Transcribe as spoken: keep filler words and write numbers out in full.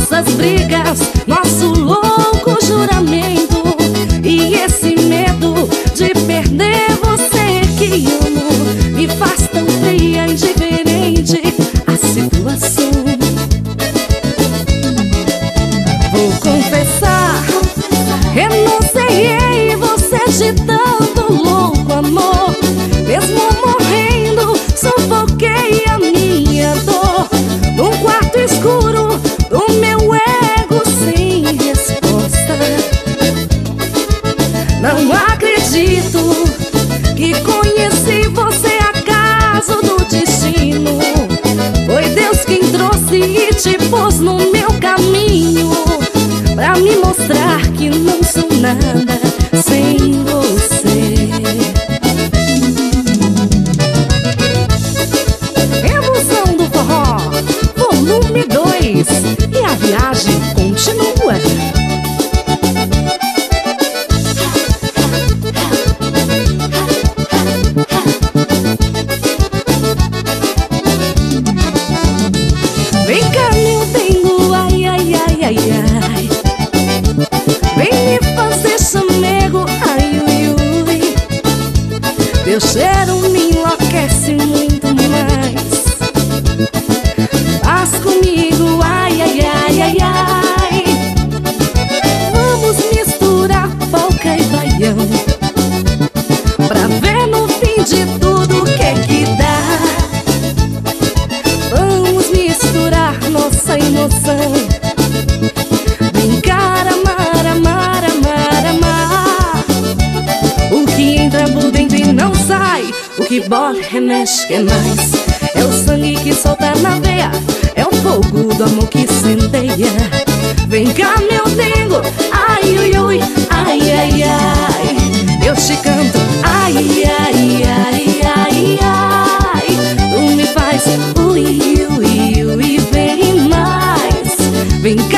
nossas brigas, nosso louco juramento e esse medo de perder você que amo me faz tão fria e diferente a situação. Vou confessar, renunciei você de tanto louco amor. Mesmo morrendo, sufoquei a minha dor num quarto escuro do meu ego sem resposta. Não acredito que conheci você acaso do destino. Foi Deus quem trouxe e te pôs no meu caminho pra me mostrar que não sou nada sem você. Emoção do Forró, volume dois, e a viagem continua. Vem cá, meu dengo, ai, ai, ai, ai, ai. Vem me fazer chamego, ai, ui, ui. Teu cheiro me enlouquece muito mais. Faz comigo, ai, ai, ai, ai, ai. Vamos misturar polca e baião pra ver no fim de tudo o que é que dá. Vamos misturar nossa emoção, brincar, amar, amar, amar, amar. O que entra por dentro e não sai, o que bota remexe que é mais. É o sangue que solta na veia, é o fogo do amor que incendeia. Vem cá, meu dengo, ai, ui, ui, ai, ai, ai. Eu te canto, ai, ai, ai, ai, ai. Tu me faz ui, ui, ui, vem mais. Vem cá.